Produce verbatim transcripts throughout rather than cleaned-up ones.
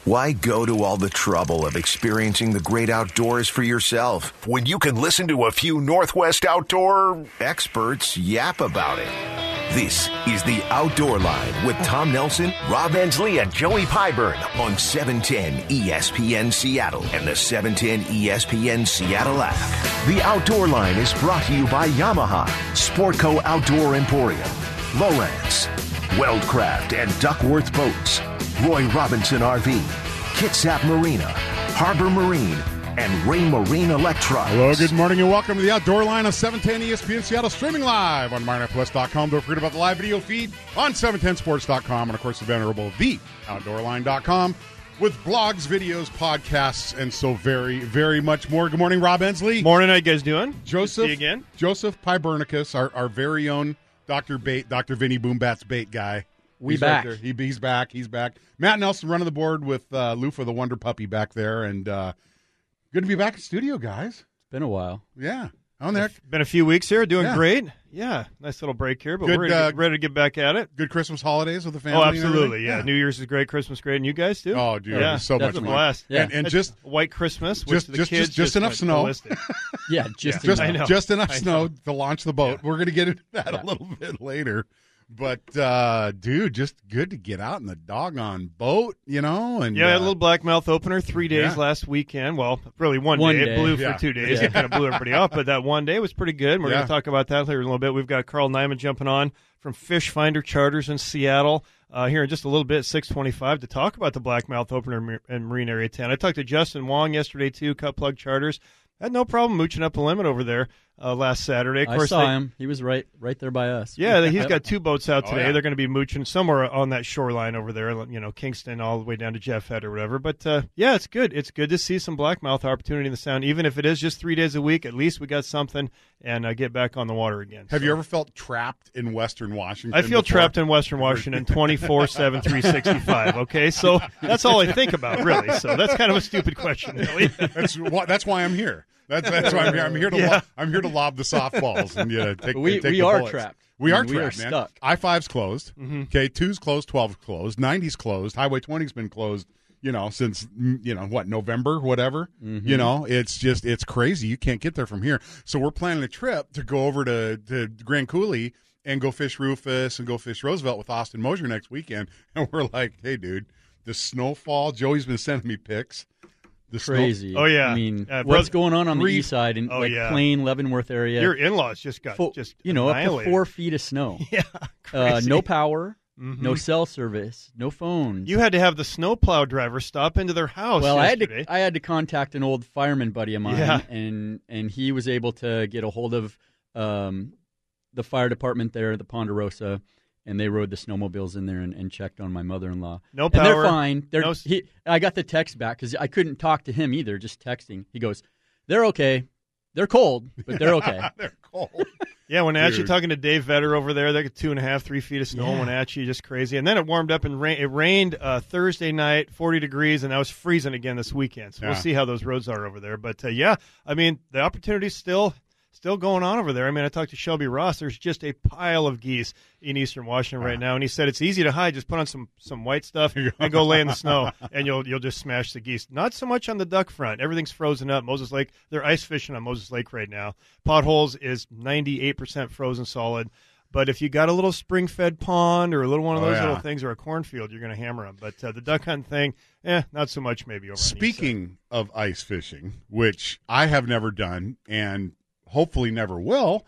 Why go to all the trouble of experiencing the great outdoors for yourself when you can listen to a few Northwest Outdoor experts yap about it? This is The Outdoor Line with Tom Nelson, Rob Ensley, and Joey Pyburn on seven ten E S P N Seattle and the seven ten E S P N Seattle app. The Outdoor Line is brought to you by Yamaha, Sportco Outdoor Emporium, Lowrance, Weldcraft and Duckworth Boats, Roy Robinson R V, Kitsap Marina, Harbor Marine, and Ray Marine Electronics. Hello, good morning, and welcome to the Outdoor Line on seven ten E S P N Seattle, streaming live on Martin F West dot com. Don't forget about the live video feed on seven ten sports dot com, and, of course, the venerable the outdoor line dot com with blogs, videos, podcasts, and so very, very much more. Good morning, Rob Ensley. Morning, how you guys doing? Joseph, Good to see you again. Joseph Pyburnicus, our, our very own Doctor Bait, Doctor Vinny Boombat's bait guy. We he's back. Right he, he's back. He's back. Matt Nelson running the board with uh, Lufa, the Wonder Puppy, back there. And uh, good to be back in studio, guys. It's been a while. Yeah. On there. Been a few weeks here, doing Yeah. great. Yeah, nice little break here, but Good, we're ready, to uh, get, ready to get back at it. Good Christmas holidays with the family. Oh, and absolutely. everything? Yeah. New Year's is great, Christmas great, and you guys too? Oh, dude. Yeah, It was so much definitely. fun. Blast. Yeah. And, and It's just White Christmas, which just- the just- kids just- just enough went snow. ballistic. Yeah, just just, I know. just enough I know. snow to launch the boat. Yeah. We're going to get into that Yeah. a little bit later. But, uh, dude, just good to get out in the doggone boat, you know? And Yeah, I had a uh, little blackmouth opener three days Yeah. last weekend. Well, really one, One day. day. It blew Yeah. for two days. Yeah. It kind of blew everybody off, but that one day was pretty good. And we're Yeah. going to talk about that later in a little bit. We've got Carl Nyman jumping on from Fish Finder Charters in Seattle uh, here in just a little bit, six twenty-five, to talk about the blackmouth opener in Marine Area ten. I talked to Justin Wong yesterday, too, Cut Plug Charters. Had no problem mooching up a limit over there uh, last Saturday. Of I course, saw they, him. He was right right there by us. Yeah, he's Yep. got two boats out Oh, today. yeah. They're going to be mooching somewhere on that shoreline over there, you know, Kingston all the way down to Jeff Head or whatever. But, uh, yeah, it's good. It's good to see some blackmouth opportunity in the Sound. Even if it is just three days a week, at least we got something and uh, get back on the water again. Have So, you ever felt trapped in Western Washington? I feel before? trapped in Western Washington twenty-four seven, three sixty-five, okay? So that's all I think about, really. So that's kind of a stupid question, really. That's why, that's why I'm here. That's that's why I'm here. I'm here to Yeah. lo- I'm here to lob the softballs and yeah, take. We- take we the are bullets. trapped. We are We are trapped, man. stuck. I five's closed. Mm-hmm. Okay, two's closed. Twelve's closed. Ninety's closed. Highway twenty's been closed. You know, since mm, you know what November, whatever. Mm-hmm. You know, it's just it's crazy. You can't get there from here. So we're planning a trip to go over to to Grand Coulee and go fish Rufus and go fish Roosevelt with Austin Mosier next weekend. And we're like, hey, dude, the snowfall. Joey's been sending me pics. The snow- Crazy. Oh, yeah. I mean, Uh, what's brother- going on on three- the east side in Oh, like yeah. Plain, Leavenworth area? Your in-laws just got Fo- just you know, up to annihilated. four feet of snow. Yeah, uh, crazy. no power, Mhm. no cell service, no phones. You had to have the snowplow driver stop into their house well, I had yesterday. to I had to contact an old fireman buddy of mine, Yeah. and and he was able to get a hold of um, the fire department there, the Ponderosa, and they rode the snowmobiles in there and, and checked on my mother-in-law. No And power. they're fine. They're, No- he, I got the text back because I couldn't talk to him either, just texting. He goes, they're okay. They're cold, but they're okay. They're cold. Yeah, Wenatchee, Dude. talking to Dave Vetter over there, they got two and a half, three feet of snow in Yeah. Wenatchee, just crazy. And then it warmed up and rain, it rained uh, Thursday night, forty degrees, and now it's freezing again this weekend. So Yeah. we'll see how those roads are over there. But uh, yeah, I mean, the opportunity's still still going on over there. I mean, I talked to Shelby Ross. There's just a pile of geese in eastern Washington right now, and he said it's easy to hide. Just put on some some white stuff and go lay in the snow, and you'll you'll just smash the geese. Not so much on the duck front. Everything's frozen up. Moses Lake, they're ice fishing on Moses Lake right now. Potholes is ninety-eight percent frozen solid. But if you got a little spring-fed pond or a little one of Oh, those yeah. little things or a cornfield, you're going to hammer them. But uh, the duck hunting thing, eh, not so much maybe over on the east side. Speaking of ice fishing, which I have never done and hopefully never will,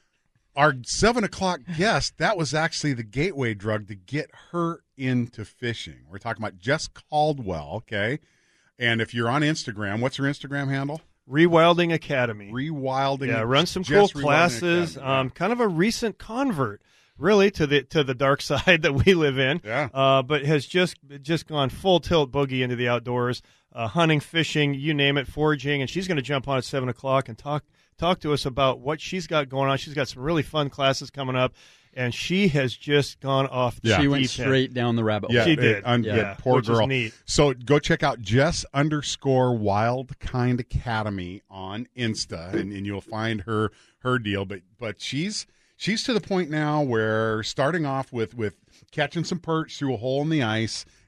our seven o'clock guest, that was actually the gateway drug to get her into fishing. We're talking about Jess Caldwell, okay? And if you're on Instagram, what's her Instagram handle? Rewilding Academy. Rewilding. Yeah, run some Jess cool Rewilding classes. Academy. Um, kind of a recent convert, really, to the to the dark side that we live in. Yeah. Uh, but has just just gone full tilt boogie into the outdoors, uh, hunting, fishing, you name it, foraging, and she's going to jump on at seven o'clock and talk talk to us about what she's got going on. She's got some really fun classes coming up, and she has just gone off the Yeah. She went deep end. straight down the rabbit hole. Yeah, She it- did. un- Yeah. yeah, poor Which is girl. neat. So go check out Jess underscore Wild Kind Academy on Insta, and, and you'll find her her deal. But but she's she's to the point now where starting off with with catching some perch through a hole in the ice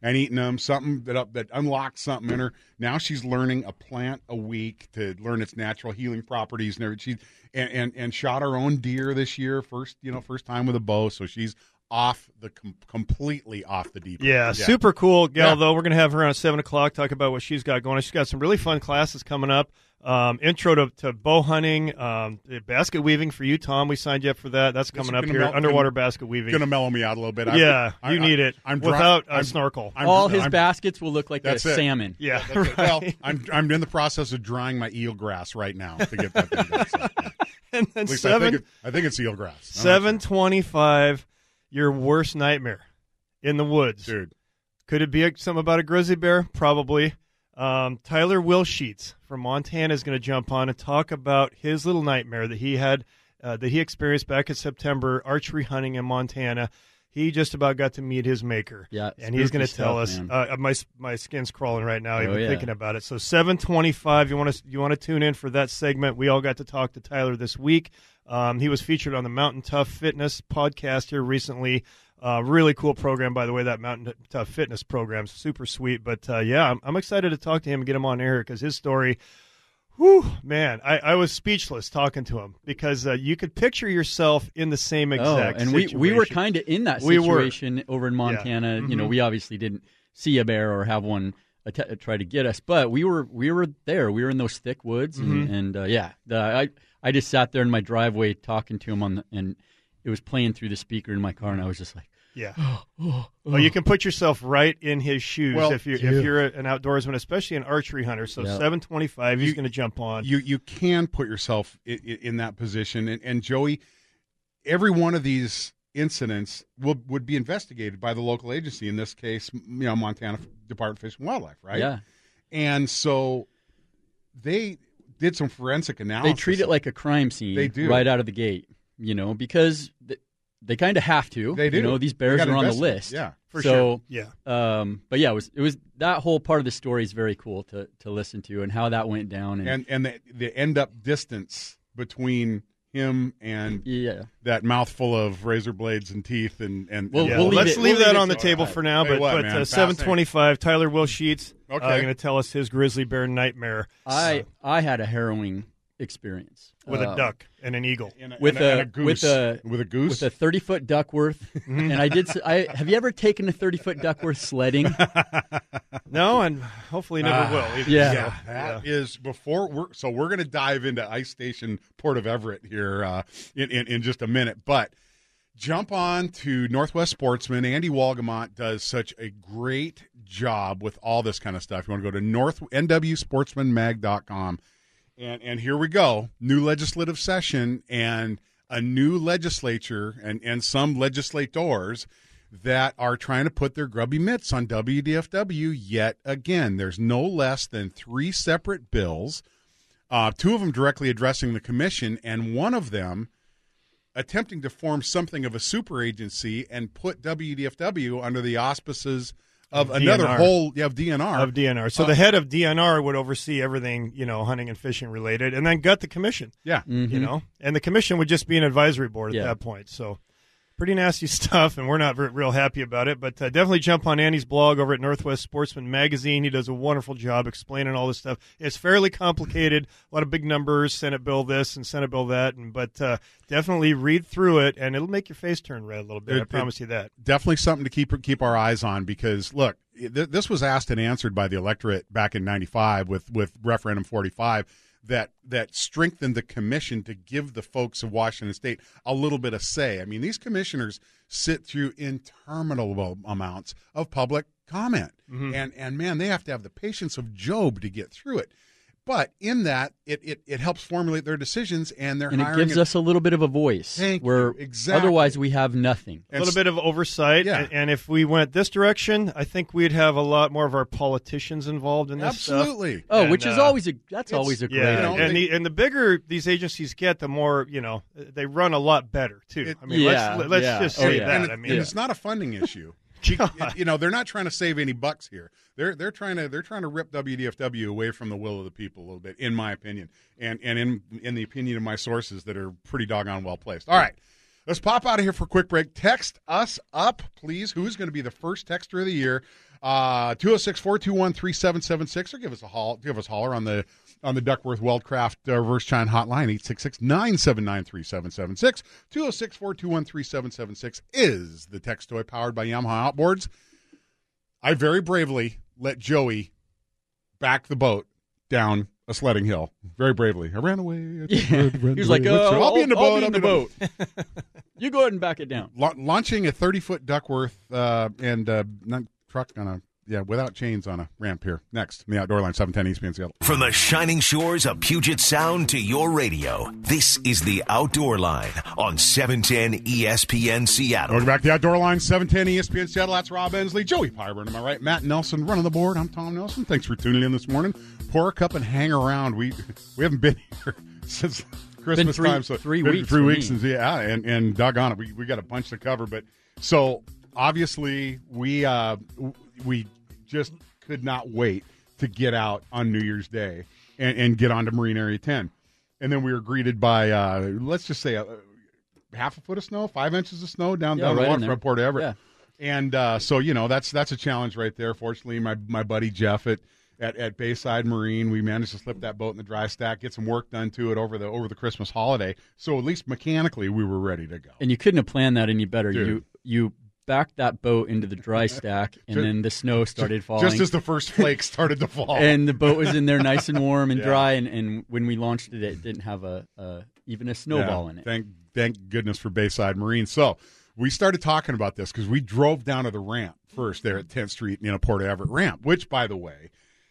and eating them. Something that up that unlocked something in her. Now she's learning a plant a week to learn its natural healing properties and everything. She and, and and shot her own deer this year, first you know first time with a bow. So she's off the com- completely off the deep end. Yeah, Yeah. super cool gal, Yeah. though. We're going to have her on at seven o'clock, talk about what she's got going on. She's got some really fun classes coming up. Um, intro to, to bow hunting, um, basket weaving for you, Tom. We signed you up for that. That's This coming is up gonna here. melt- Underwater gonna- basket weaving. Going to mellow me out a little bit. I- yeah, I- you I- need it I'm dry- without a I'm- snorkel. I'm- All his I'm- baskets will look like a That's it. salmon. yeah, That's it. right. Well, I'm I'm in the process of drying my eelgrass right now to get that thing done. So, yeah. and then At least I seven, think, it, I think it's eelgrass. I'm not seven twenty-five, your worst nightmare in the woods. sure. Dude. Could it be a, something about a grizzly bear? Probably. Um, Tyler Wilsheets from Montana is going to jump on and talk about his little nightmare that he had, uh, that he experienced back in September, archery hunting in Montana. He just about got to meet his maker. Yeah, and he's going to spooky tell stuff, us. man. Uh, my my skin's crawling right now, Oh, even yeah. thinking about it. So seven twenty-five. You want to you want to tune in for that segment? We all got to talk to Tyler this week. Um, he was featured on the Mountain Tough Fitness podcast here recently. Uh, really cool program, by the way, that Mountain Tough Fitness program. Super sweet. But, uh, yeah, I'm, I'm excited to talk to him and get him on air because his story, whew, man, I, I was speechless talking to him because uh, you could picture yourself in the same Oh, exact and we, situation. we were kind of in that We were. situation over in Montana. Yeah. You know, Mhm. we obviously didn't see a bear or have one att- try to get us, but we were we were there. We were in those thick woods, and, Mhm. and uh, yeah, the, I I just sat there in my driveway talking to him on the, and it was playing through the speaker in my car, and I was just like, Yeah. Well, you can put yourself right in his shoes Well, if you're yeah. if you're an outdoorsman, especially an archery hunter. So Yeah. seven twenty-five, he's You- going to jump on. You you can put yourself in, in that position, and, and Joey, every one of these incidents will would be investigated by the local agency. In this case, you know, Montana Department of Fish and Wildlife, right? yeah, And so they did some forensic analysis. they treat it like a crime scene. They do. right out of the gate, you know, because th- they kind of have to. They do. You know, these They bears gotta are on the investigate. list. Yeah. For so, sure. Yeah. Um, but yeah, it was it was that whole part of the story is very cool to to listen to and how that went down. And, and and the, the end up distance between him and yeah, that mouthful of razor blades and teeth and and Well, and Yeah. we'll leave let's it- leave we'll that leave on it the to table that. for now. Tell you But what, but man, uh, seven twenty-five, Tyler Wilsheets Okay. uh, going to tell us his grizzly bear nightmare I I had a harrowing experience with Uh, a duck and an eagle. and a, with and a, and a- a goose with a- with a goose. with a thirty foot Duckworth, Mm-hmm. and I did. s- I have you ever taken a thirty foot Duckworth sledding? No, and hopefully never Ah, will. either. yeah. So, That is before we're so we're going to dive into Ice Station Port of Everett here uh, in, in in just a minute, but jump on to Northwest Sportsman. Andy Walgamont does such a great job with all this kind of stuff. You want to go to north n w sportsman mag dot com, and and here we go, new legislative session and a new legislature and and some legislators that are trying to put their grubby mitts on W D F W yet again. There's no less than three separate bills, uh, two of them directly addressing the commission, and one of them attempting to form something of a super agency and put W D F W under the auspices of Of another D N R. whole yeah, of D N R. Of D N R. So Uh, the head of D N R would oversee everything, you know, hunting and fishing related, and then gut the commission, yeah. Mhm. you know, and the commission would just be an advisory board at Yeah. that point. So pretty nasty stuff, and we're not re- real happy about it. But uh, definitely jump on Andy's blog over at Northwest Sportsman Magazine. He does a wonderful job explaining all this stuff. It's fairly complicated, a lot of big numbers, Senate bill this and Senate bill that, and but uh, definitely read through it, and it'll make your face turn red a little bit. It- I it- promise you that. Definitely something to keep keep our eyes on, because look, th- this was asked and answered by the electorate back in ninety-five with with referendum forty-five that that strengthened the commission to give the folks of Washington State a little bit of say. I mean, these commissioners sit through interminable amounts of public comment, Mhm. and and man, they have to have the patience of Job to get through it. But in that, it it, it helps formulate their decisions, and they're and it hiring gives a- us a little bit of a voice. Thank you. where Exactly. otherwise we have nothing. A little bit of oversight, Yeah. and, and if we went this direction, I think we'd have a lot more of our politicians involved in this stuff. absolutely. Oh, And, which is uh, always a that's it's- always a great. Yeah, You know, and they- the and the bigger these agencies get, the more you know they run a lot better too. It- I mean, Yeah, let's let's yeah. just Oh, say yeah. that. And, I it- mean, and it's not a funding issue. God. You know, they're not trying to save any bucks here. They're they're trying to they're trying to rip W D F W away from the will of the people a little bit, in my opinion, and and in in the opinion of my sources that are pretty doggone well placed. All right, let's pop out of here for a quick break. Text us up, please. Who's going to be the first texter of the year? Uh, two oh six, four two one, three seven seven six, or give us a holler, give us a holler on the on the Duckworth Weldcraft uh, reverse chine hotline, eight six six, nine seven nine, three seven seven six. two oh six, four two one, three seven seven six is the text toy powered by Yamaha Outboards. I very bravely let Joey back the boat down a sledding hill. Very bravely. I ran away. I Yeah. ran He was away. like, oh, I'll, be in the boat. I'll be in I'll the be in boat. You go ahead and back it down. La- launching a thirty-foot Duckworth uh, and uh, not truck on a, yeah, without chains on a ramp here. Next, in the Outdoor Line, seven ten E S P N Seattle. From the shining shores of Puget Sound to your radio, this is the Outdoor Line on seven ten E S P N Seattle. Welcome back to the Outdoor Line, seven ten E S P N Seattle. That's Rob Ensley, Joey Pyburn, am I right? Matt Nelson running the board. I'm Tom Nelson. Thanks for tuning in this morning. Pour a cup and hang around. We we haven't been here since Christmas three- time. So three been weeks Three for weeks me. since, yeah, and, and doggone it, we, we got a bunch to cover. But so obviously we uh, we just could not wait to get out on New Year's Day and, and get onto Marine Area ten. And then we were greeted by, uh, let's just say, a, half a foot of snow, five inches of snow down, Yeah, down right the in waterfront there. Port Everett. Yeah. And uh, so, you know, that's that's a challenge right there. Fortunately, my, my buddy Jeff at, at, at Bayside Marine, we managed to slip that boat in the dry stack, get some work done to it over the over the Christmas holiday. So at least mechanically, we were ready to go. And you couldn't have planned that any better. Dude. You you backed that boat into the dry stack, and Just- then the snow started falling. Just as the first flakes started to fall. and the boat was in there nice and warm and Yeah. dry, and, and when we launched it, it didn't have a, a even a snowball Yeah, in it. Thank thank goodness for Bayside Marine. So we started talking about this because we drove down to the ramp first there at tenth Street, you know, Port Everett ramp, which, by the way,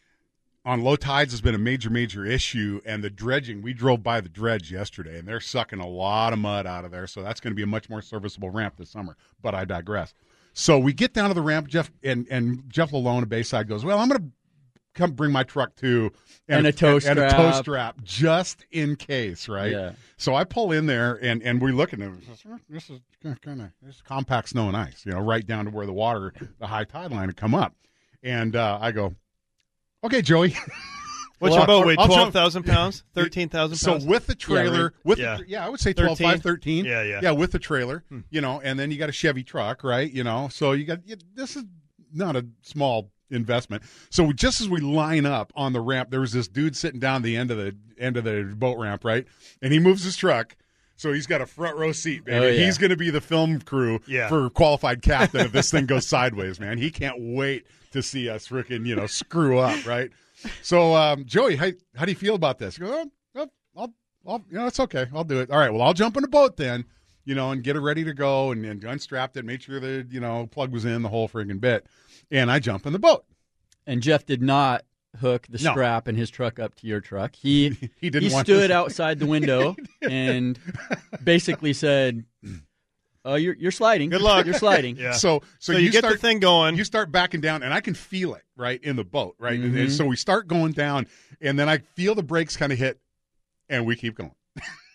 on low tides has been a major, major issue. And the dredging, we drove by the dredge yesterday, and they're sucking a lot of mud out of there. So that's going to be a much more serviceable ramp this summer. But I digress. So we get down to the ramp, Jeff, and, and Jeff Lalone of Bayside goes, well, I'm going to come bring my truck too. And a tow and, and a tow strap. strap just in case, right? Yeah. So I pull in there, and, and we look at it. This is kind of this is compact snow and ice, you know, right down to where the water, the high tide line had come up. And uh, I go, okay, Joey. What's Well, your boat weigh? I'll jump- twelve thousand pounds? thirteen thousand So pounds? with the trailer, right. with Yeah. the, yeah, I would say twelve, five, thirteen. Yeah, yeah. Yeah, with the trailer, you know, and then you got a Chevy truck, right? You know, so you got you, this is not a small investment. So just as we line up on the ramp, there was this dude sitting down the end of the end of the boat ramp, right? And he moves his truck. So he's got a front row seat, baby. Oh, yeah. He's going to be the film crew Yeah. for qualified captain if this thing goes sideways, man. He can't wait to see us freaking, you know, screw up, right? So, um, Joey, how, how do you feel about this? You go, oh, I'll, I'll, you know, it's okay. I'll do it. All right. Well, I'll jump in the boat then, you know, and get it ready to go, and, and unstrapped it, made sure the, you know, plug was in, the whole friggin' bit. And I jump in the boat. And Jeff did not hook the No. strap in his truck up to your truck. He He didn't he want stood this- outside the window and basically said, "Oh, you're you're sliding. Good luck." You're sliding." Yeah. So, so, So you, get start, the thing going. You start backing down, and I can feel it right in the boat, right. And, and Mhm. so we start going down, and then I feel the brakes kind of hit, and we keep going.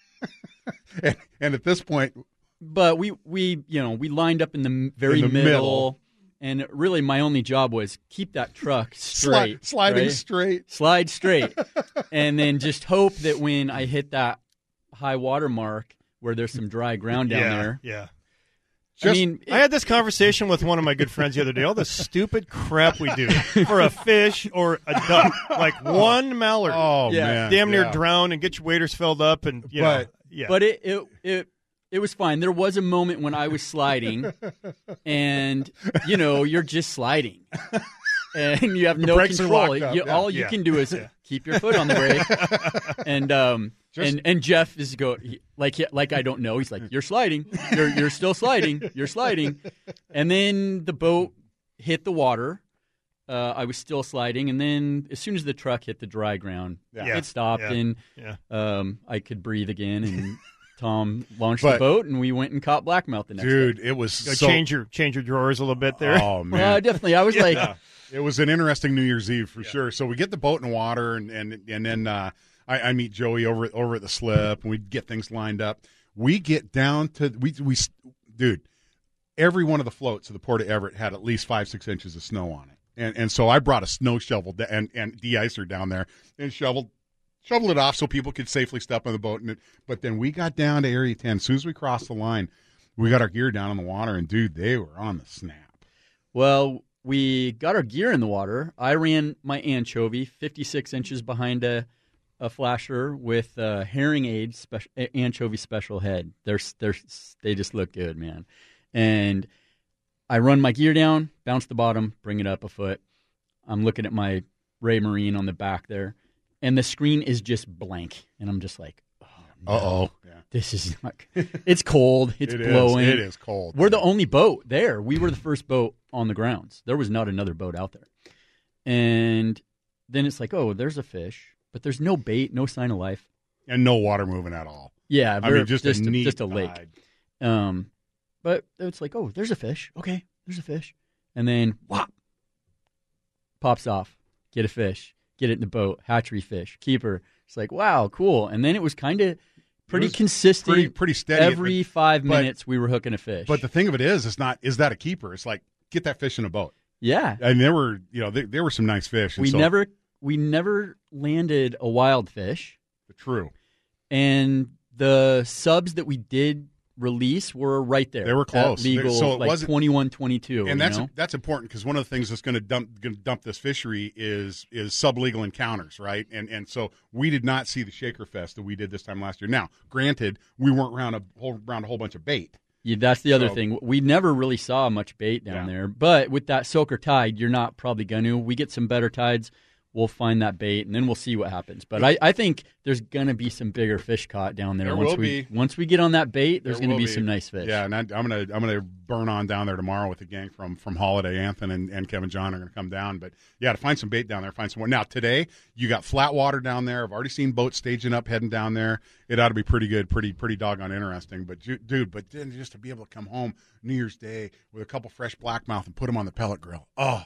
and, and at this point, But we we you know we lined up in the m- very In the middle, middle. and really my only job was keep that truck straight, sli- sliding right? straight. slide straight, and then just hope that when I hit that high water mark where there's some dry ground down yeah, there. yeah. I Just- mean, I had this conversation with one of my good friends the other day. All the stupid crap we do for a fish or a duck, like one mallard, Oh Yeah. man, damn near yeah. drown and get your waders filled up, and you know, But- yeah. but it, it it it was fine. There was a moment when I was sliding, and you know you're just sliding, and you have The no brakes are control. locked up, You- yeah. all you Yeah. can do is keep your foot on the brake, and um Just- and and Jeff is go he- like he- like I don't know. He's like, you're sliding, you're you're still sliding, you're sliding, and then the boat hit the water. Uh, I was still sliding, and then as soon as the truck hit the dry ground, Yeah. it stopped, Yeah. and yeah. um, I could breathe again, and Tom launched But- the boat, and we went and caught blackmouth the next day. dude, it was Go so. change your change your drawers a little bit there. Oh man, Well, definitely. I was like, Yeah. It was an interesting New Year's Eve for sure. So we get the boat in water, and and and then uh, I, I meet Joey over over at the slip, and we get things lined up. We get down to we we dude. Every one of the floats of the Port of Everett had at least five six inches of snow on it, and and so I brought a snow shovel da- and and de-icer down there and shoveled shoveled it off so people could safely step on the boat. And it, but then we got down to Area ten. As soon as we crossed the line, we got our gear down in the water, and dude, they were on the snap. well, we got our gear in the water. I ran my anchovy fifty-six inches behind a, a flasher with a herring aid special, anchovy special head. They're, they're, they just look good, man. And I run my gear down, bounce the bottom, bring it up a foot. I'm looking at my Ray Marine on the back there, and the screen is just blank. And I'm just like, oh, no, Uh-oh. Yeah. this is not – it's cold. It's It blowing. is. It is cold. We're the only boat there. We were the first boat on the grounds. There was not another boat out there. And then it's like, oh, there's a fish, but there's no bait, no sign of life. And no water moving at all. Yeah, I very- mean, just, just a neat just a lake. tide. Um, but it's like, oh, there's a fish. Okay, there's a fish. And then, whop, pops off. Get a fish. Get it in the boat. Hatchery fish. Keeper. It's like, wow, cool. And then it was kind of pretty was consistent. Pretty, pretty steady. Every five but- minutes we were hooking a fish. But the thing of it is, it's not, is that a keeper? It's like, get that fish in a boat. yeah. And there were, you know, there, there were some nice fish. and We so- never we never landed a wild fish. True. And the subs that we did release were right there. They were at close. legal, So it like wasn't- twenty-one, twenty-two. And that's you know? that's important because one of the things that's going to dump going to dump this fishery is is sublegal encounters, right? And and so we did not see the Shaker Fest that we did this time last year. Now, granted, we weren't around a whole around a whole bunch of bait. Yeah, that's the other So- thing. We never really saw much bait down Yeah. there. But with that soaker tide, you're not probably going to. We get some better tides, we'll find that bait, and then we'll see what happens. But I, I think there's going to be some bigger fish caught down there. There once will we, be. Once we get on that bait, there's There going to will be, be. some nice fish. Yeah, and I, I'm gonna I'm gonna burn on down there tomorrow with the gang from from Holiday. Anthony and, and Kevin John are gonna come down. But yeah, to find some bait down there, find some more. Now today you got flat water down there. I've already seen boats staging up, heading down there. It ought to be pretty good, pretty pretty doggone interesting. But ju- dude, but then just to be able to come home New Year's Day with a couple fresh blackmouth and put them on the pellet grill. Oh.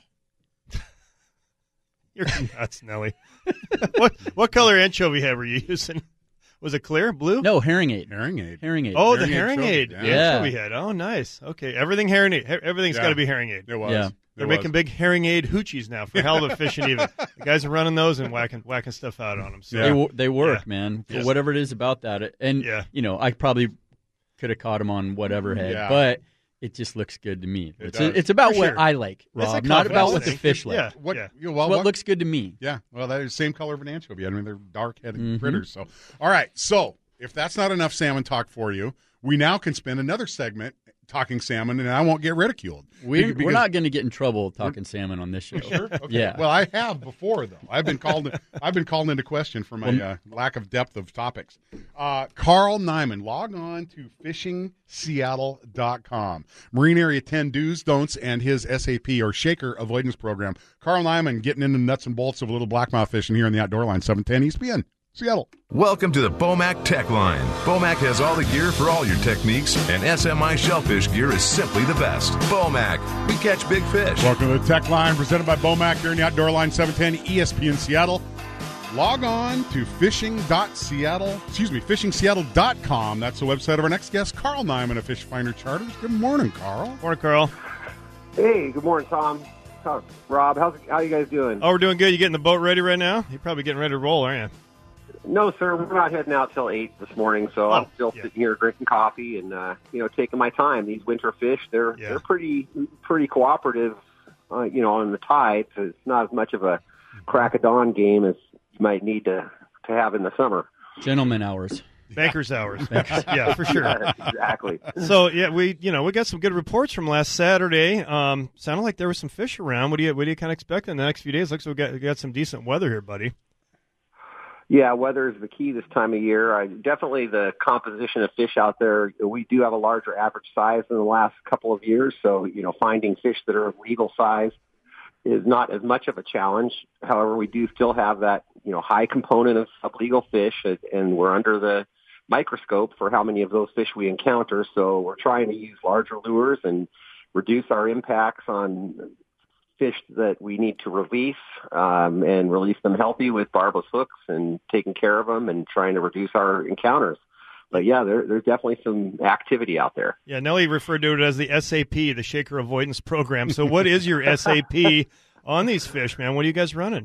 You're nuts, Nelly. what what color anchovy head were you using? Was it clear, blue? No, herring aid. Herring aid. Herring aid. Oh, the Herring herring aid aid. trophy, Yeah. yeah. Anchovy head. Oh, nice. Okay, everything herring aid. He- Everything's Yeah. got to be herring aid. It was. Yeah. It They're was. making big herring aid hoochies now for halibut fishing. Even the guys are running those and whacking whacking stuff out on them. So Yeah. They, wo- they work, Yeah. man. For Yes. whatever it is about that. And, Yeah. you know, I probably could have caught him on whatever head, Yeah. but it just looks good to me. It It's, does. it's about For what sure. I like, It's a Rob, not about confidence what the thing. fish like. Yeah. What? yeah. you know, well, what, what looks good to me. Yeah, well, that is the same color of an anchovy. I mean, they're dark-headed Mhm. critters. So, all right. So, if that's not enough salmon talk for you, we now can spend another segment talking salmon, and I won't get ridiculed. We're, Because- we're not going to get in trouble talking salmon on this show. Sure. Okay. Yeah. Well, I have before though. I've been called. I've been called into question for my Well- uh, lack of depth of topics. Uh, Carl Nyman, log on to fishing seattle dot com. Marine Area ten do's, don'ts, and his S A P or Shaker avoidance program. Carl Nyman getting into the nuts and bolts of a little blackmouth fishing here in the Outdoor Line, seven ten E S P N. Seattle. Welcome to the Bomac Tech Line. Bomac has all the gear for all your techniques, and S M I shellfish gear is simply the best. Bomac, we catch big fish. Welcome to the Tech Line, presented by Bomac here in the Outdoor Line, seven ten E S P N Seattle. Log on to fishing dot seattle, excuse me, fishing seattle dot com. That's the website of our next guest, Carl Nyman of Fish Finder Charters. Good morning, Carl. Morning, Carl. Hey, good morning, Tom. How, Rob, how's how you guys doing? Oh, we're doing good. You getting the boat ready right now? You're probably getting ready to roll, aren't you? No, sir, we're not heading out till eight this morning, so Oh, I'm still yeah. sitting here drinking coffee and uh, you know taking my time. These winter fish, they're Yeah. they're pretty pretty cooperative, uh, you know, on the tide. So it's not as much of a crack of dawn game as you might need to to have in the summer. Gentleman hours. Banker's hours. Yeah, for sure. Yeah, exactly. So yeah, we you know we got some good reports from last Saturday. Um, sounded like there was some fish around. What do you what do you kind of expect in the next few days? Looks like we got we got some decent weather here, buddy. Yeah, weather is the key this time of year. I, definitely the composition of fish out there. We do have a larger average size in the last couple of years, so you know finding fish that are of legal size is not as much of a challenge. However, we do still have that you know high component of, of legal fish, and we're under the microscope for how many of those fish we encounter. So we're trying to use larger lures and reduce our impacts on fish that we need to release um, and release them healthy with barbless hooks and taking care of them and trying to reduce our encounters. But yeah, there, there's definitely some activity out there. Yeah, Nelly referred to it as the S A P, the Shaker Avoidance Program. So what is your S A P on these fish, man? What are you guys running?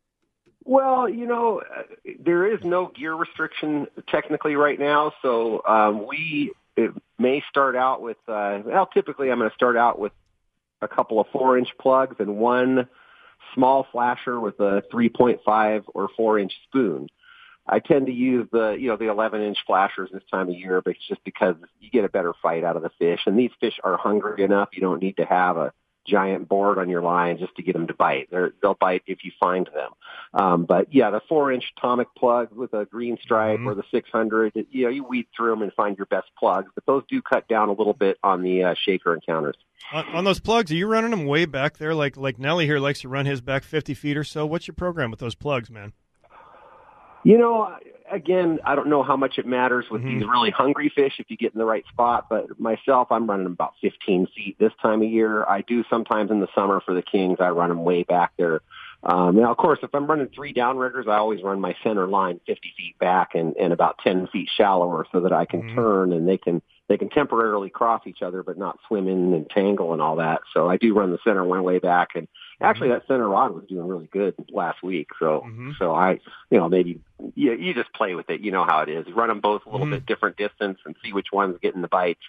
Well, you know, uh, there is no gear restriction technically right now, so um, we it may start out with, uh, well, typically I'm going to start out with a couple of four-inch plugs, and one small flasher with a three point five or four-inch spoon. I tend to use the, you know, the eleven-inch flashers this time of year, but it's just because you get a better fight out of the fish. And these fish are hungry enough. You don't need to have a giant board on your line just to get them to bite. They're, they'll bite if you find them. Um, but yeah, the four-inch Atomic plug with a green stripe mm-hmm. or the six hundred, you know, you weed through them and find your best plugs. But those do cut down a little bit on the uh, shaker encounters. On, on those plugs, are you running them way back there? Like like Nelly here likes to run his back fifty feet or so. What's your program with those plugs, man? You know, again, I don't know how much it matters with mm-hmm. these really hungry fish if you get in the right spot, but myself, I'm running them about fifteen feet this time of year. I do sometimes in the summer for the kings. I run them way back there. Um, now, of course, if I'm running three downriggers, I always run my center line fifty feet back and, and about ten feet shallower so that I can mm-hmm. turn and they can they can temporarily cross each other but not swim in and tangle and all that. So I do run the center one way back, and actually that center rod was doing really good last week. So mm-hmm. so I, you know, maybe you, you just play with it. You know how it is. Run them both a little mm-hmm. bit different distance and see which one's getting the bites.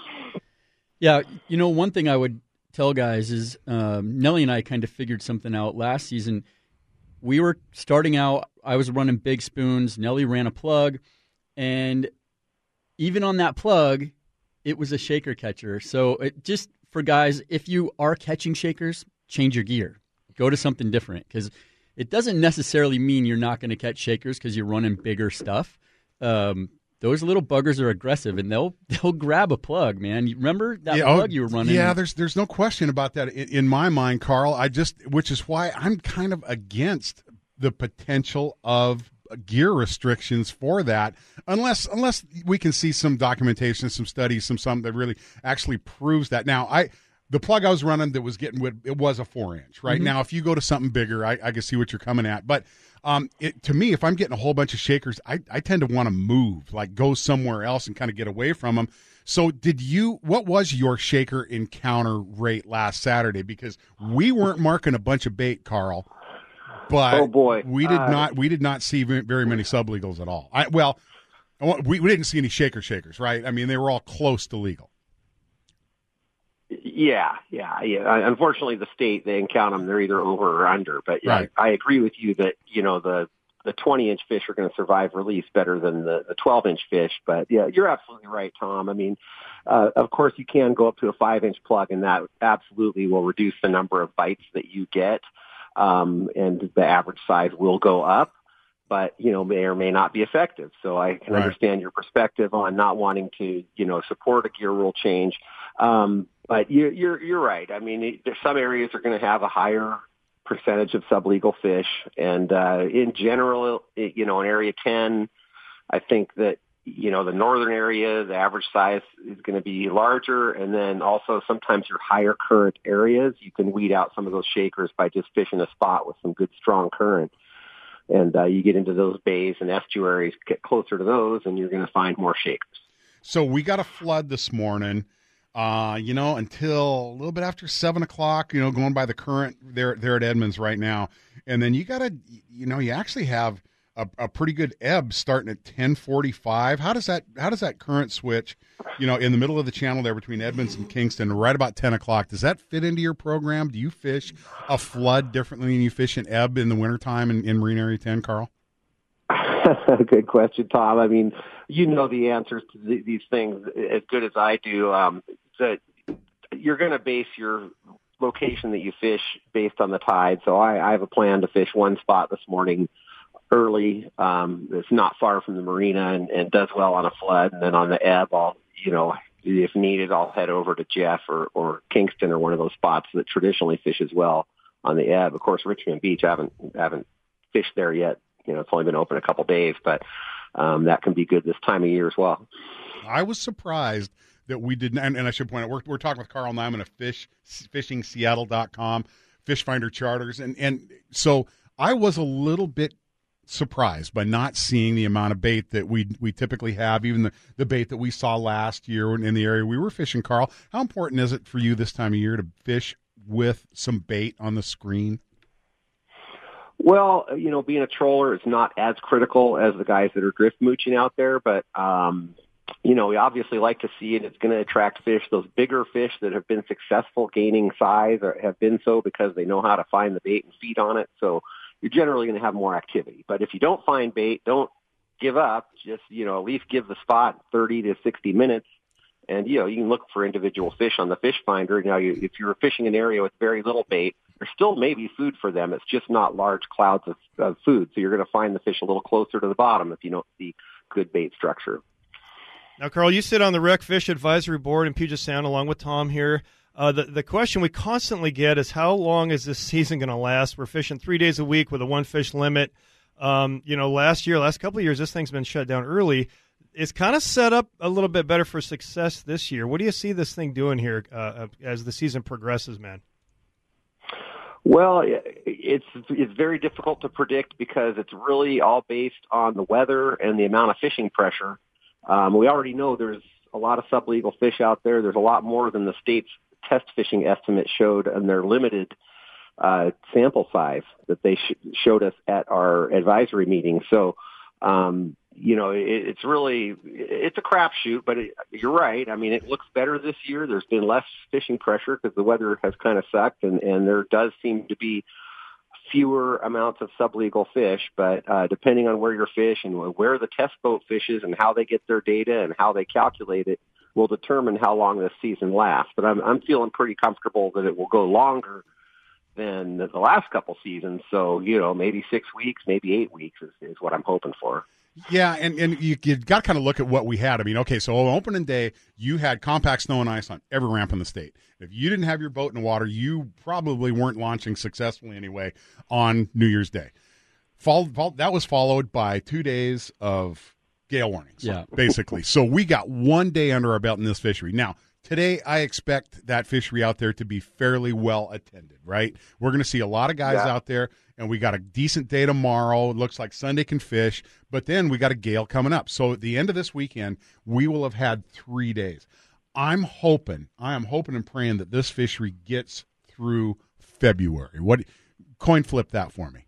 Yeah, you know, one thing I would tell guys is um, Nelly and I kind of figured something out last season. We were starting out, I was running big spoons, Nelly ran a plug, and even on that plug, it was a shaker catcher. So it just for guys, if you are catching shakers, change your gear. Go to something different, because it doesn't necessarily mean you're not going to catch shakers because you're running bigger stuff. Um, those little buggers are aggressive, and they'll they'll grab a plug, man. You remember that yeah, plug oh, you were running? Yeah, there's there's no question about that in, in my mind, Carl. I just, which is why I'm kind of against the potential of gear restrictions for that, unless unless we can see some documentation, some studies, some something that really actually proves that. Now, I the plug I was running that was getting with it was a four inch. Right mm-hmm. now, if you go to something bigger, I, I can see what you're coming at. But um, it, to me, if I'm getting a whole bunch of shakers, I, I tend to want to move, like go somewhere else and kind of get away from them. So, did you? What was your shaker encounter rate last Saturday? Because we weren't marking a bunch of bait, Carl. But oh boy, we did uh, not. We did not see very many sublegals at all. I, well, we, we didn't see any shaker shakers, right? I mean, they were all close to legal. Yeah, yeah, yeah. Unfortunately, the state they count them; they're either over or under. But yeah, right. I, I agree with you that you know the the twenty inch fish are going to survive release better than the the twelve inch fish. But yeah, you're absolutely right, Tom. I mean, uh, of course, you can go up to a five inch plug, and that absolutely will reduce the number of bites that you get. Um, and the average size will go up, but, you know, may or may not be effective. So I can right. understand your perspective on not wanting to, you know, support a gear rule change. Um, but you're, you're, you're right. I mean, it, there's some areas are going to have a higher percentage of sublegal fish. And, uh, in general, it, you know, in area ten, I think that, you know, the northern area, the average size is going to be larger. And then also sometimes your higher current areas, you can weed out some of those shakers by just fishing a spot with some good strong current. And uh, you get into those bays and estuaries, get closer to those, and you're going to find more shakers. So we got a flood this morning, uh, you know, until a little bit after seven o'clock, you know, going by the current there, there at Edmonds right now. And then you got to, you know, you actually have A, a pretty good ebb starting at ten forty-five. How does that how does that current switch, you know, in the middle of the channel there between Edmonds and Kingston, right about ten o'clock? Does that fit into your program? Do you fish a flood differently than you fish an ebb in the wintertime in, in Marine Area ten, Carl? Good question, Tom. I mean, you know the answers to th- these things as good as I do. Um, that you're going to base your location that you fish based on the tide. So I, I have a plan to fish one spot this morning early. Um, it's not far from the marina and, and does well on a flood. And then on the ebb, I'll, you know, if needed, I'll head over to Jeff or, or Kingston or one of those spots that traditionally fishes well on the ebb. Of course, Richmond Beach, I haven't, haven't fished there yet. You know, it's only been open a couple days, but um, that can be good this time of year as well. I was surprised that we didn't, and, and I should point out, we're, we're talking with Carl Nyman of fish, fishing seattle dot com, Fish Finder Charters. And, and so I was a little bit surprised by not seeing the amount of bait that we we typically have, even the, the bait that we saw last year in the area we were fishing. Carl, how important is it for you this time of year to fish with some bait on the screen? Well, you know, being a troller is not as critical as the guys that are drift mooching out there, but um, you know, we obviously like to see it. It's going to attract fish. Those bigger fish that have been successful gaining size or have been so because they know how to find the bait and feed on it. So you're generally going to have more activity. But if you don't find bait, don't give up. Just, you know, at least give the spot thirty to sixty minutes. And, you know, you can look for individual fish on the fish finder. Now, you, if you're fishing an area with very little bait, there still may be food for them. It's just not large clouds of, of food. So you're going to find the fish a little closer to the bottom if you don't see good bait structure. Now, Carl, you sit on the Rec Fish Advisory Board in Puget Sound along with Tom here. Uh, the, the question we constantly get is how long is this season going to last? We're fishing three days a week with a one-fish limit. Um, you know, last year, last couple of years, this thing's been shut down early. It's kind of set up a little bit better for success this year. What do you see this thing doing here uh, as the season progresses, man? Well, it's it's very difficult to predict because it's really all based on the weather and the amount of fishing pressure. Um, we already know there's a lot of sublegal fish out there. There's a lot more than the state's test fishing estimate showed in their limited uh, sample size that they sh- showed us at our advisory meeting. So, um, you know, it, it's really, it's a crapshoot, but it, you're right. I mean, it looks better this year. There's been less fishing pressure because the weather has kind of sucked, and, and there does seem to be fewer amounts of sublegal fish, but uh, depending on where you're fishing and where the test boat fishes and how they get their data and how they calculate it will determine how long this season lasts. But I'm, I'm feeling pretty comfortable that it will go longer than the last couple seasons. So, you know, maybe six weeks, maybe eight weeks is, is what I'm hoping for. Yeah, and, and you, you got to kind of look at what we had. I mean, okay, so on opening day, you had compact snow and ice on every ramp in the state. If you didn't have your boat in the water, you probably weren't launching successfully anyway on New Year's Day. Fall, fall, that was followed by two days of gale warnings, yeah. basically. So we got one day under our belt in this fishery. Now, today I expect that fishery out there to be fairly well attended, right? We're going to see a lot of guys Yeah. out there. And we got a decent day tomorrow. It looks like Sunday can fish. But then we got a gale coming up. So at the end of this weekend, we will have had three days. I'm hoping, I am hoping and praying that this fishery gets through February. What coin flip that for me?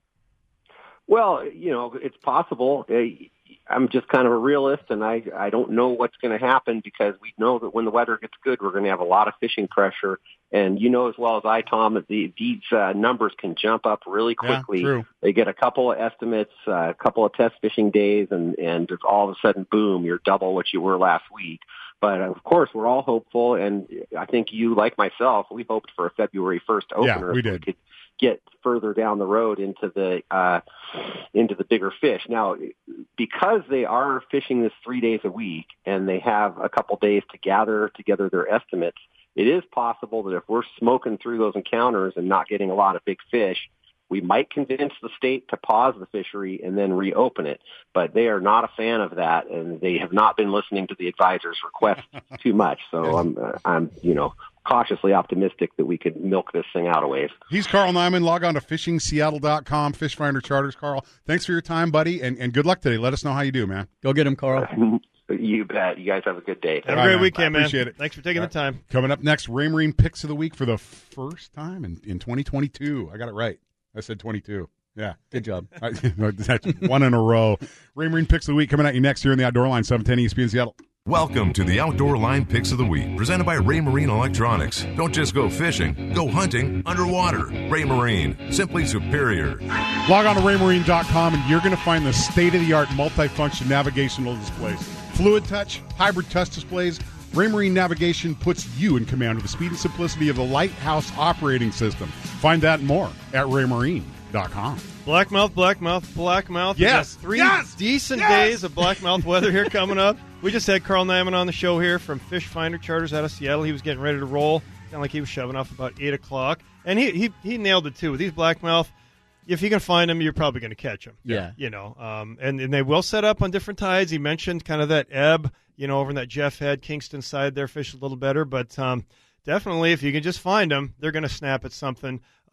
Well, you know, it's possible. I'm just kind of a realist, and I, I don't know what's going to happen because we know that when the weather gets good, we're going to have a lot of fishing pressure. And you know as well as I, Tom, that the, these uh, numbers can jump up really quickly. Yeah, true. They get a couple of estimates, uh, a couple of test fishing days, and, and all of a sudden, boom, you're double what you were last week. But, of course, we're all hopeful, and I think you, like myself, we hoped for a February first opener. Yeah, we did. We could get further down the road into the uh, into the bigger fish. Now, because they are fishing this three days a week and they have a couple days to gather together their estimates, it is possible that if we're smoking through those encounters and not getting a lot of big fish, we might convince the state to pause the fishery and then reopen it. But they are not a fan of that, and they have not been listening to the advisor's request too much. So I'm, uh, I'm, you know, cautiously optimistic that we could milk this thing out a ways. He's Carl Nyman. Log on to fishing seattle dot com, Fish Finder Charters. Carl, thanks for your time, buddy, and, and good luck today. Let us know how you do, man. Go get him, Carl. You bet. You guys have a good day. Have All a great right, weekend, man. Appreciate it. Thanks for taking All the time. Coming up next, Raymarine Picks of the Week for the first time in, in twenty twenty-two. I got it right. I said twenty-two. Yeah. Good job. I, that's one in a row. Raymarine Picks of the Week coming at you next here in the Outdoor Line, seven ten E S P N Seattle. Welcome to the Outdoor Line Picks of the Week, presented by Raymarine Electronics. Don't just go fishing, go hunting underwater. Raymarine, simply superior. Log on to raymarine dot com and you're going to find the state-of-the-art multifunction navigational displays. Fluid touch, hybrid touch displays. Raymarine Navigation puts you in command of the speed and simplicity of the Lighthouse operating system. Find that and more at raymarine dot com. Blackmouth, blackmouth, blackmouth. Yes. We got three Yes. decent Yes. days of blackmouth weather here coming up. We just had Carl Nyman on the show here from Fish Finder Charters out of Seattle. He was getting ready to roll. Sounded like he was shoving off about eight o'clock. And he, he, he nailed it, too. With these blackmouth, if you can find them, you're probably going to catch them. Yeah. You know, um, and, and they will set up on different tides. He mentioned kind of that ebb, you know, over in that Jeff Head, Kingston side there, fish a little better. But um, definitely, if you can just find them, they're going to snap at something.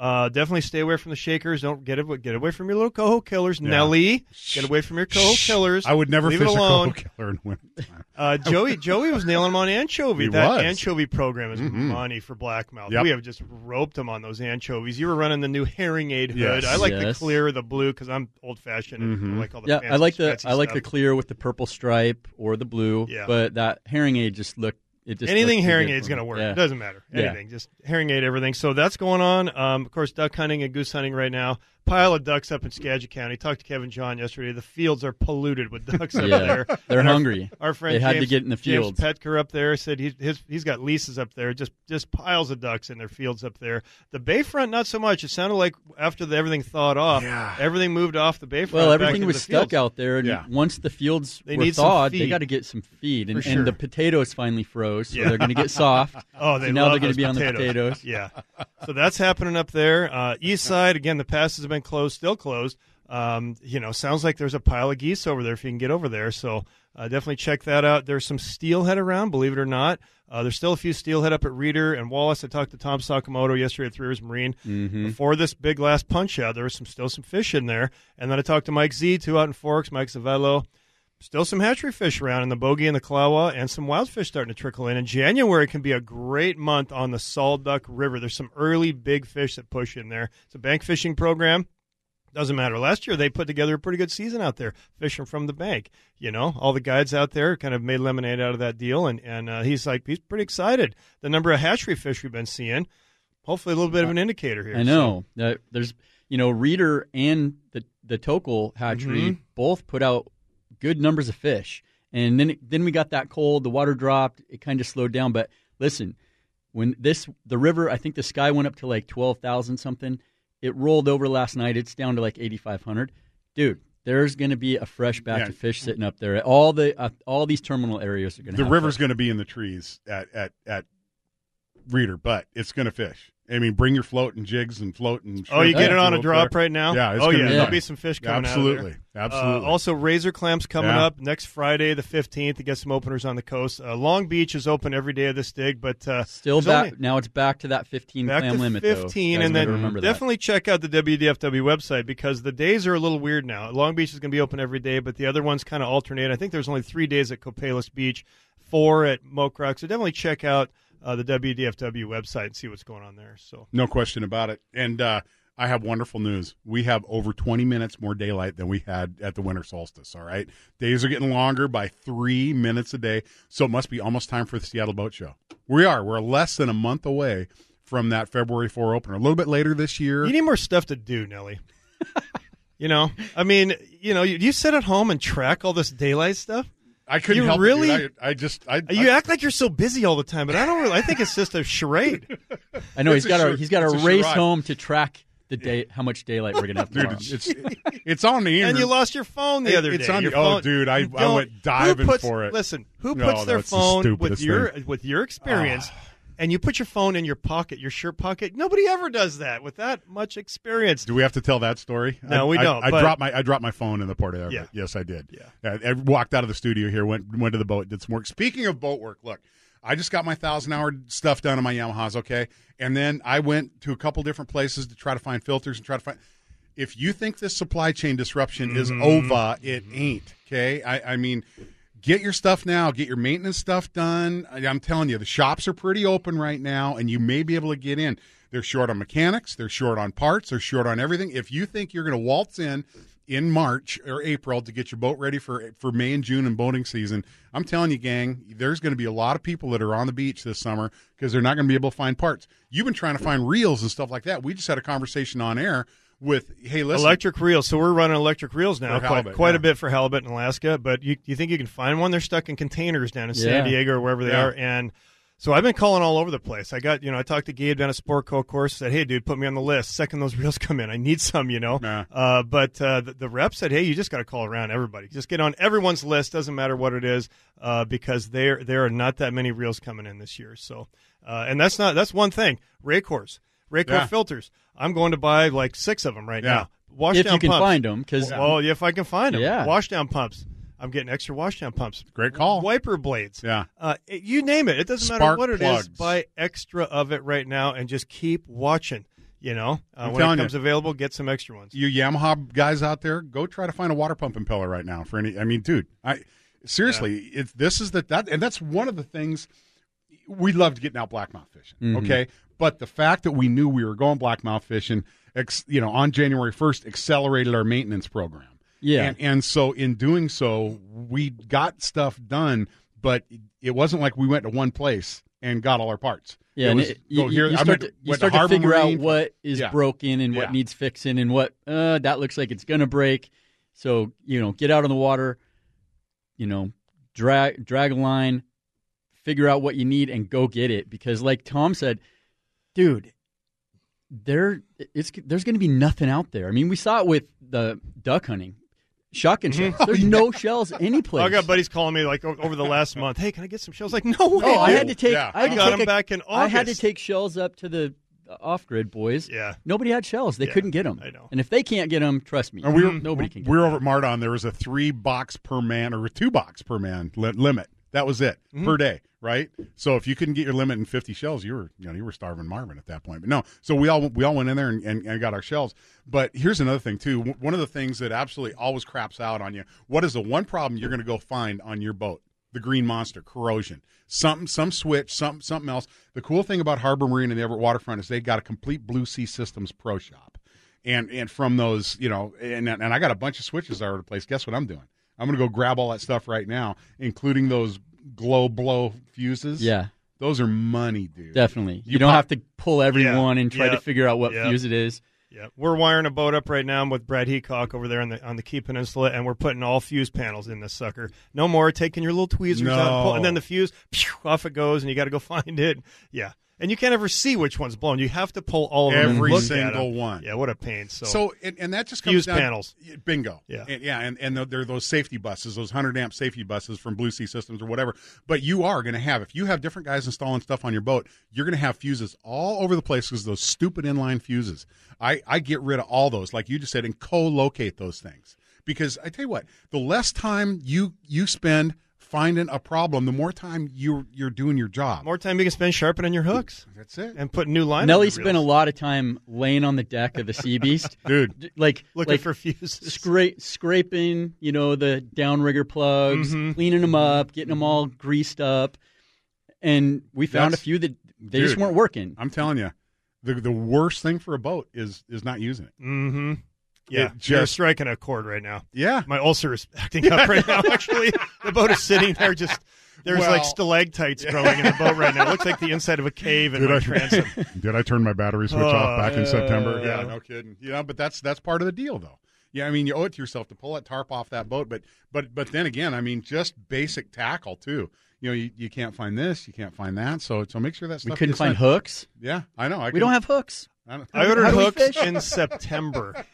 Uh, definitely stay away from the shakers. Don't get it, get away from your little coho killers. Yeah. Nelly, get away from your coho killers. I would never Leave fish it a alone. coho killer in wintertime. Uh, Joey Joey was nailing them on anchovy. He that was. anchovy program is Mm-hmm. money for blackmouth. Yep. We have just roped them on those anchovies. You were running the new herring aid hood. Yes. I like Yes. the clear or the blue because I'm old fashioned and Mm-hmm. I like all the Yeah, fancy, I like the fancy I like stuff. the clear with the purple stripe or the blue. Yeah. But that herring aid just looked. It just Anything looked too herring good aid's for going to me. work. Yeah. It doesn't matter. Yeah. Anything. Just herring aid, everything. So that's going on. Um, of course, duck hunting and goose hunting right now. Pile of ducks up in Skagit County. Talked to Kevin John yesterday. The fields are polluted with ducks up Yeah, there. they're And our- hungry. Our, friend They had James, to get in the fields. James Petker up there said he, his, he's got leases up there, just just piles of ducks in their fields up there. The bayfront, not so much. It sounded like after the, everything thawed off, Yeah. everything moved off the bayfront. Well, back everything into was the stuck fields. out there, and Yeah. once the fields They were need some thawed, they feed. got to get some feed, and, For sure. and the potatoes finally froze, so Yeah. they're going to get soft. Oh, they so now love they're going those to be on the potatoes. potatoes. Yeah. So that's happening up there. Uh, east side, again, the passes have been closed, still closed. Um, you know, sounds like there's a pile of geese over there if you can get over there. So uh, definitely check that out. There's some steelhead around, believe it or not. Uh, there's still a few steelhead up at Reeder and Wallace. I talked to Tom Sakamoto yesterday at Three Rivers Marine. Mm-hmm. Before this big last punch out, there was some still some fish in there. And then I talked to Mike Z, too, out in Forks, Mike Zavello. Still some hatchery fish around in the Bogey and the Klawa, and some wild fish starting to trickle in. And January can be a great month on the Salt Duck River. There's some early big fish that push in there. It's a bank fishing program. Doesn't matter. Last year they put together a pretty good season out there fishing from the bank. You know, all the guides out there kind of made lemonade out of that deal, and and uh, he's like he's pretty excited. The number of hatchery fish we've been seeing, hopefully a little bit of an indicator here. I know. Uh, there's, you know, Reeder and the the Tokol hatchery Mhm. both put out good numbers of fish, and then it, then we got that cold. The water dropped. It kind of slowed down. But listen, when this the river, I think the sky went up to like twelve thousand something. It rolled over last night. It's down to like eighty-five hundred. Dude, there's going to be a fresh batch Yeah. of fish sitting up there. All the uh, all these terminal areas are going to The have river's fish. going to be in the trees at at at Reeder, but it's going to fish. I mean, bring your float and jigs and float and. Oh, you shrimp get it and on a float drop there. right now? Yeah, it's oh gonna yeah, be there'll nice. be some fish coming Absolutely, out of there. absolutely. Uh, also, razor clamps coming Yeah. up next Friday, the fifteenth, to get some openers on the coast. Uh, Long Beach is open every day of this dig, but uh, Still there's back only- now. It's back to that fifteen back clam to limit. though. fifteen, Guys and better then remember that. definitely check out the W D F W website because the days are a little weird now. Long Beach is going to be open every day, but the other ones kind of alternate. I think there's only three days at Copalis Beach, four at Mokrock. So definitely check out uh, the W D F W website and see what's going on there. So No question about it. And uh, I have wonderful news. We have over twenty minutes more daylight than we had at the winter solstice, all right? Days are getting longer by three minutes a day, so it must be almost time for the Seattle Boat Show. We are. We're less than a month away from that February fourth opener. A little bit later this year. you need more stuff to do, Nelly. You know, I mean, you know, you, you sit at home and track all this daylight stuff. I couldn't you help really- it, dude. I, I just I, You I, act like you're so busy all the time, but I don't really. I think it's just a charade. I know It's he's got a to sure- he's got it's to a race charade. home to track the day how much daylight we're gonna have dude, tomorrow. it's, it's it's on the internet. And you lost your phone the It- other it's day. on Your the- oh, phone- dude, I- you I don't- went who diving puts- for it. Listen, who No, puts their that's the phone with stupidest your thing. with your experience, and you put your phone in your pocket, your shirt pocket? Nobody ever does that with that much experience. Do we have to tell that story? No, I, we I- don't, I, but- dropped my I dropped my phone in the Port Everett. Yeah. Yes, I did. Yeah. I, I walked out of the studio here, went went to the boat, did some work. Speaking of boat work, look, I just got my thousand hour stuff done on my Yamahas, okay, and then I went to a couple different places to try to find filters and try to find. If you think this supply chain disruption is Mm-hmm. over, it ain't. Okay, I, I mean. Get your stuff now. Get your maintenance stuff done. I- I'm telling you, the shops are pretty open right now, and you may be able to get in. They're short on mechanics. They're short on parts. They're short on everything. If you think you're going to waltz in in March or April to get your boat ready for for May and June and boating season, I'm telling you, gang, there's going to be a lot of people that are on the beach this summer because they're not going to be able to find parts. You've been trying to find reels and stuff like that. We just had a conversation on air with, hey, listen. Electric reels. So we're running electric reels now, For quite, halibut, quite yeah. a bit for halibut in Alaska. But you, you think you can find one? They're stuck in containers down in San Yeah. Diego or wherever they Yeah. are. And so I've been calling all over the place. I got, you know, I talked to Gabe down at Sportco course. Said, hey, dude, put me on the list. Second those reels come in, I need some, you know. Yeah. Uh, but uh, the, the rep said, hey, you just got to call around everybody. Just get on everyone's list. Doesn't matter what it is, uh, because there there are not that many reels coming in this year. So, uh, and that's not that's one thing. Raycors, Raycor Yeah. filters. I'm going to buy like six of them right Yeah. now. Wash if down you can pumps. find them, because Well, yeah, if I can find them. Yeah. Washdown pumps. I'm getting extra washdown pumps. Great call. Wiper blades. Yeah. Uh, it- you name it. It doesn't matter Spark what it plugs. is. Buy extra of it right now and just keep watching. You know, uh, I'm when telling it comes you. available, get some extra ones. You Yamaha guys out there, go try to find a water pump impeller right now for any. I mean, dude, I seriously, yeah. it's this is the that, and that's one of the things we loved getting out blackmouth fishing. Mm-hmm. Okay, but the fact that we knew we were going blackmouth fishing, ex, you know, on January first, accelerated our maintenance program. Yeah, and, and so in doing so, we got stuff done, but it wasn't like we went to one place and got all our parts. Yeah, it and was, it, you, here, you I start, went, to, you went start to to figure Marine. out what is Yeah. broken and what Yeah. needs fixing and what uh, that looks like it's going to break. So, you know, get out on the water, you know, drag drag a line, figure out what you need, and go get it. Because like Tom said, dude, there it's there's going to be nothing out there. I mean, we saw it with the duck hunting. Shotgun shells. Oh, There's yeah. no shells anyplace. I got buddies calling me like o- over the last month. Hey, can I get some shells? Like, no way. Oh, I dude. had to take. Yeah. I had I to got take them a- back in I had to August. take shells up to the off-grid boys. Yeah. Nobody had shells. They Yeah, couldn't get them. I know. And if they can't get them, trust me, And we were, nobody can. Get we were 'em. over at Mardon. There was a three box per man or a two box per man li- limit. That was it Mm-hmm. per day, right? So if you couldn't get your limit in fifty shells, you were you know you were starving Marvin at that point. But no, so we all we all went in there and, and, and got our shells. But here's another thing too. W- One of the things that absolutely always craps out on you. What is the one problem you're going to go find on your boat? The Green Monster, corrosion, something, some switch, something, something else. The cool thing about Harbor Marine and the Everett Waterfront is they got a complete Blue Sea Systems Pro Shop, and and from those, you know, and and I got a bunch of switches all over the place. Guess what I'm doing? I'm going to go grab all that stuff right now, including those glow blow fuses. Yeah, those are money, dude. definitely. You, You don't pop- have to pull everyone Yeah, and try yeah, to figure out what yeah. fuse it is. Yeah, we're wiring a boat up right now with Brad Heacock over there on the on the Key Peninsula, and we're putting all fuse panels in this sucker. No more taking your little tweezers No. out, and, pull, and then the fuse, phew, off it goes, and you got to go find it. Yeah, and you can't ever see which one's blown. You have to pull all of them. and Every look at single them. one. Yeah, what a pain. So, So, and, and that just comes Fuse down panels. Bingo. Yeah. and, yeah, and and there are those safety buses, those hundred amp safety buses from Blue Sea Systems or whatever. But you are going to have, if you have different guys installing stuff on your boat, you're going to have fuses all over the place because those stupid inline fuses. I I get rid of all those, like you just said, and co-locate those things because I tell you what, the less time you you spend finding a problem, the more time you're you're doing your job. more time you can spend sharpening your hooks That's it, and putting new line. Nelly on the spent a reels. lot of time laying on the deck of the Sea Beast, dude. like looking like for fuses. scra- scraping, you know, the downrigger plugs, Mhm. cleaning them up, getting them all greased up, and we found That's- a few that they just dude. weren't working. I'm telling you, the the worst thing for a boat is is not using it. Mm-hmm. Yeah, It you're just- striking a chord right now. Yeah, My ulcer is acting up right now. Actually, the boat is sitting there just. There's Well- like stalactites growing in the boat right now. It looks like the inside of a cave in Did my I- transom. Did I turn my battery switch off back in September? uh, Yeah, no kidding. Yeah, but that's that's part of the deal, though. Yeah, I mean, you owe it to yourself to pull that tarp off that boat, but but but then again, I mean, just basic tackle too. You know, you, you can't find this, you can't find that, so so make sure that stuff. We couldn't gets find done. hooks. Yeah, I know. I We don't have hooks. I, don't, I ordered How do we hooks fish? in September.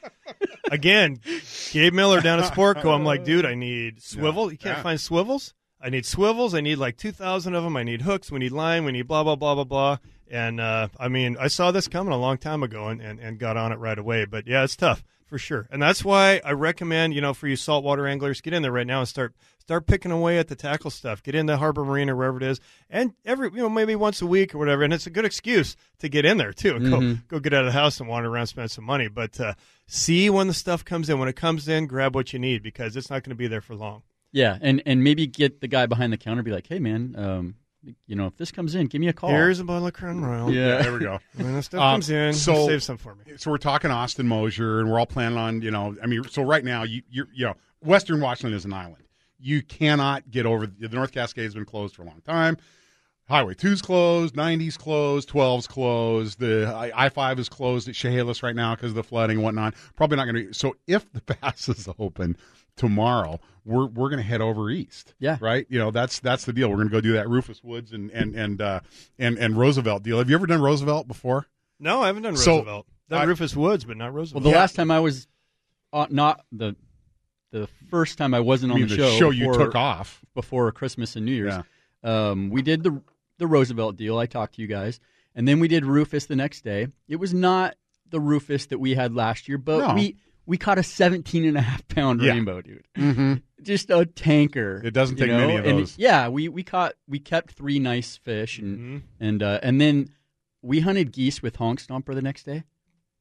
Again, Gabe Miller down at Sportco. I'm like, dude, I need swivel. You can't Yeah. find swivels. I need swivels. I need like two thousand of them. I need hooks. We need line. We need blah, blah, blah, blah, blah. And, uh, I mean, I saw this coming a long time ago and, and, and got on it right away. But, yeah, it's tough for sure. And that's why I recommend, you know, for you saltwater anglers, get in there right now and start start picking away at the tackle stuff. Get into Harbor Marine or wherever it is. And every, you know, maybe once a week or whatever. And it's a good excuse to get in there, too. Go, Mm-hmm. go get out of the house and wander around, spend some money. But uh, see when the stuff comes in. When it comes in, grab what you need because it's not going to be there for long. Yeah, and, and maybe get the guy behind the counter, be like, hey, man, um, you know, if this comes in, give me a call. Here's a bottle of Crown Royal. Yeah, there we go. When the stuff Um, comes in, so- save some for me. So we're talking Austin Mosier, and we're all planning on, you know, I mean, so right now, you you you know, Western Washington is an island. You cannot get over the North Cascade has been closed for a long time. Highway two's closed, ninety's closed, twelve's closed. The I five is closed at Chehalis right now because of the flooding and whatnot. Probably not going to be. So if the pass is open tomorrow, we're we're going to head over east. Yeah. Right. You know, that's that's the deal. We're going to go do that Rufus Woods and and and uh, and and Roosevelt deal. Have you ever done Roosevelt before? No, I haven't done So, Roosevelt. Done I- Rufus Woods, but not Well, Roosevelt. the Yeah. last time I was uh, not the the first time I wasn't I on mean, the the show, show you before, took off. before Christmas and New Year's. Um, we did the the Roosevelt deal. I talked to you guys, and then we did Rufus the next day. It was not the Rufus that we had last year, but No. we we caught a seventeen and a half pound Yeah. rainbow, dude. Mm-hmm. Just a tanker. It doesn't you take know? many of And, those. yeah, we we caught we kept three nice fish, and Mhm. and uh, and then we hunted geese with Honk Stomper the next day.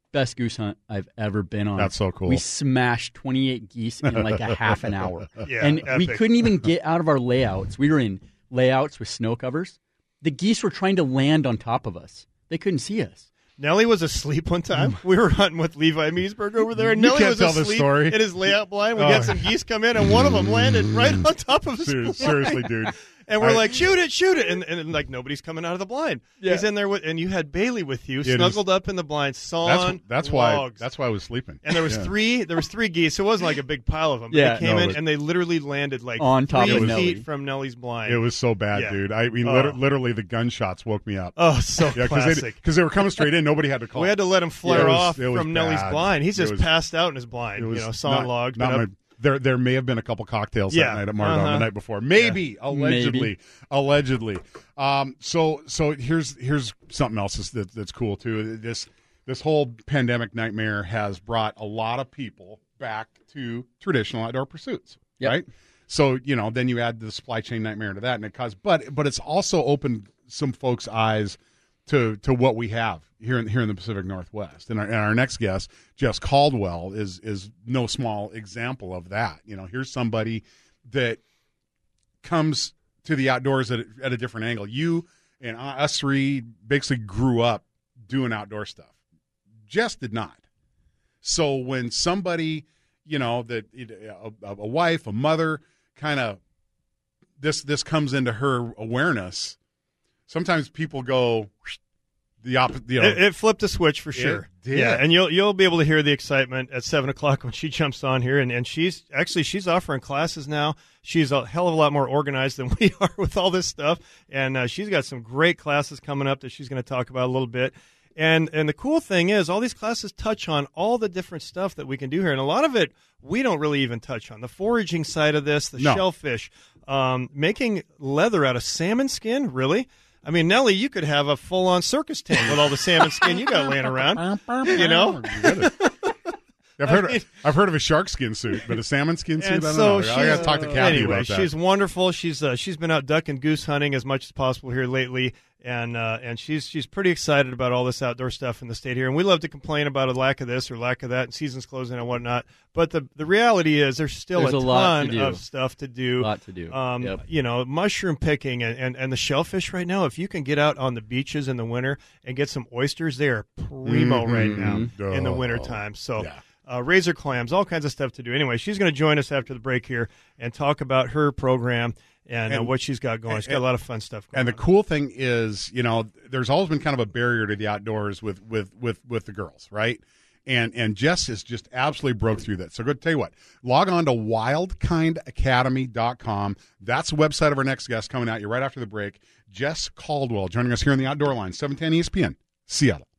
best goose hunt I've ever been on. That's so cool. We smashed twenty-eight geese in like a half an hour. Yeah, and we epic. couldn't even get out of our layouts. We were in layouts with snow covers. The geese were trying to land on top of us. They couldn't see us. Nellie was asleep one time. We were hunting with Levi Meesberg over there, and You Nellie can't was tell this asleep story. in his layout blind. We Oh. had some geese come in, and one of them landed right on top of his Ser- blind. seriously, dude. And we're I- like, shoot it, shoot it. And, and, and, like, nobody's coming out of the blind. Yeah. He's in there, with, and you had Bailey with you, It snuggled up in the blind, sawing That's that's why logs. that's why I was sleeping. And there was Yeah. three. There was three geese. So it wasn't like a big pile of them. But Yeah. they came No, in but- and they literally landed like On top three of feet Nellie. from Nellie's blind. It was so bad, Yeah. dude. I mean, Oh. lit- literally, the gunshots woke me up. oh so yeah, because classic. they, 'cause they were coming straight in. Nobody had to call. We had to let him flare Yeah, it was- off it was from Nellie's bad. blind. He's It just was- passed out in his blind. It was you know, sawing not, logs. not but my, up- there, there may have been a couple cocktails Yeah. that night at Mardon Uh-huh. the night before. Maybe, allegedly, Maybe. allegedly. Um, so, so here's here's something else that's, that, that's cool too. This this whole pandemic nightmare has brought a lot of people back to traditional outdoor pursuits, Yep. right? So, you know, then you add the supply chain nightmare to that, and it caused. But but it's also opened some folks' eyes to to what we have here in here in the Pacific Northwest. And our, and our next guest, Jess Caldwell, is is no small example of that. You know, here's somebody that comes to the outdoors at, at a different angle. You and us three basically grew up doing outdoor stuff. Jess did not. So when somebody, you know, that a, a wife, a mother, kind of this this comes into her awareness, sometimes people go the opposite. You know, It, it flipped a switch for sure. did. Yeah, and you'll you'll be able to hear the excitement at seven o'clock when she jumps on here, and, and she's actually she's offering classes now. She's a hell of a lot more organized than we are with all this stuff, and uh, she's got some great classes coming up that she's going to talk about a little bit. And and the cool thing is, all these classes touch on all the different stuff that we can do here, and a lot of it we don't really even touch on. The foraging side of this, the No. shellfish, um, making leather out of salmon skin, really. I mean, Nellie, you could have a full-on circus tent with all the salmon skin you got laying around. You know? I've heard of, I've heard of a shark skin suit, but a salmon skin suit. I And don't so know. I got to talk to she's- Kathy anyway, about that. she's wonderful. She's uh, she's been out duck and goose hunting as much as possible here lately, and uh, and she's she's pretty excited about all this outdoor stuff in the state here. And we love to complain about a lack of this or lack of that, and seasons closing and whatnot. But the the reality is, there's still There's a a lot ton to do. of stuff to do. A lot to do. Um, Yep. You know, mushroom picking and, and, and the shellfish right now. If you can get out on the beaches in the winter and get some oysters, they are primo right now Mhm. in the Oh. wintertime. So. Yeah. Uh, razor clams, all kinds of stuff to do. Anyway, she's going to join us after the break here and talk about her program and, uh, And- what she's got going. She's got a lot of fun stuff going And the on. cool thing is, you know, there's always been kind of a barrier to the outdoors with with with, with the girls, right? And and Jess has just absolutely broke through that. So go tell you what, log on to wild kind academy dot com. That's the website of our next guest coming at you right after the break. Jess Caldwell joining us here on the Outdoor Line, seven ten E S P N, Seattle.